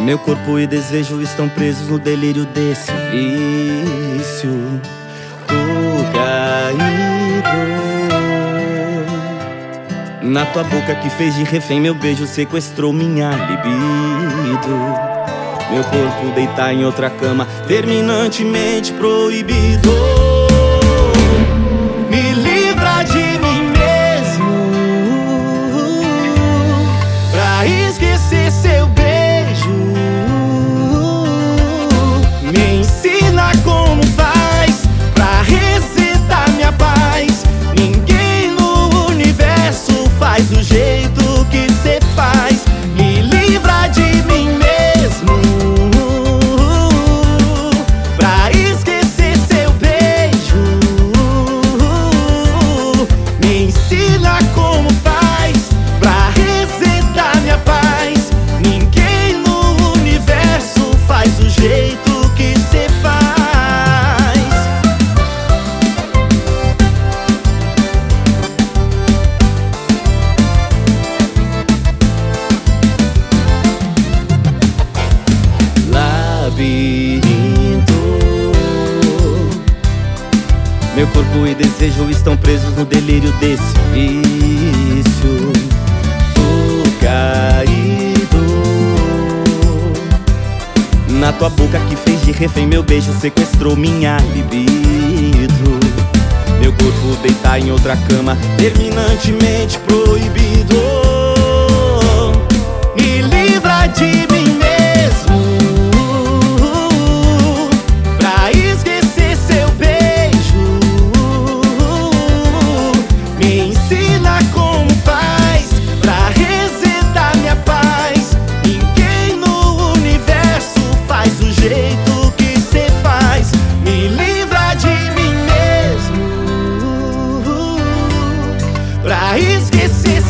Meu corpo e desejo estão presos no delírio desse vício. Tô caído na tua boca que fez de refém. Meu beijo sequestrou minha libido. Meu corpo deitar em outra cama, terminantemente proibido. Me livra de mim mesmo pra esquecer seu beijo. Me ensina como faz pra resetar minha paz. Ninguém no universo faz do jeito que cê faz. Me livra de mim mesmo pra esquecer seu beijo. Me ensina como faz pra resetar minha paz. Ninguém no universo faz do jeito que cê faz. Labirinto. Meu corpo e desejo estão presos no delírio desse vício. Tô caído na tua boca que fez de refém. Meu beijo sequestrou minha libido. Meu corpo deitar em outra cama, terminantemente proibido. Me livra de mim mesmo pra esquecer seu beijo. Me ensina como faz pra resetar minha paz. Ninguém no universo faz do jeito que cê faz. Me livra de mim mesmo pra esquecer